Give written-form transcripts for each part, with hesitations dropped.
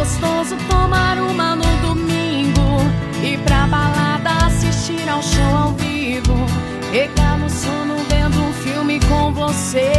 gostoso tomar uma no domingo, ir pra balada, assistir ao show ao vivo, pegar no sono vendo um filme com você.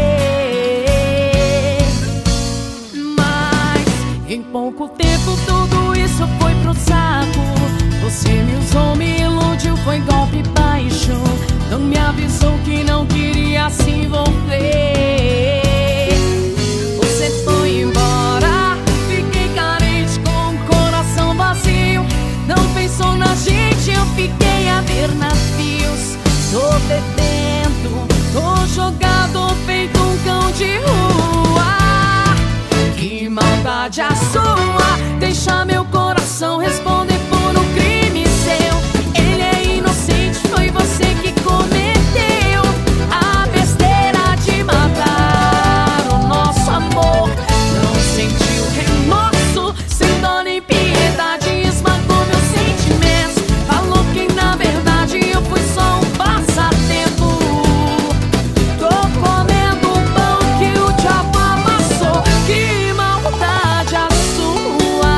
Mas em pouco tempo tudo isso foi pro saco. Você me usou, me iludiu, foi golpe baixo. Não me avisou que não queria se envolver. Você foi embora, fiquei carente com o coração vazio. Não pensou na gente, eu fiquei a ver navios. Tô bebendo, tô jogado feito um cão de rua. Que maldade a sua, deixa meu coração responder por um crime seu. Ele é inocente, foi você que cometeu a besteira de matar o nosso amor. Não sentiu remorso, sem dó nem piedade, esmagou meus sentimentos. Falou que na verdade eu fui só um passatempo. Tô comendo o pão que o diabo amassou. Que maldade a sua.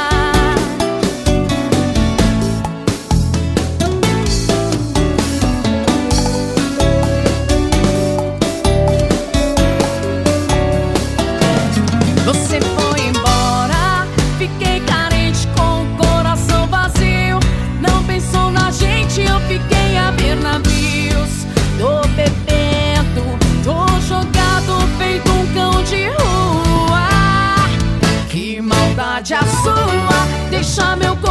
Você foi embora, fiquei carente com o coração vazio. Não pensou na gente, eu fiquei a ver navios. Tô bebendo, tô jogado feito um cão de rua. Que maldade a sua, deixa meu coração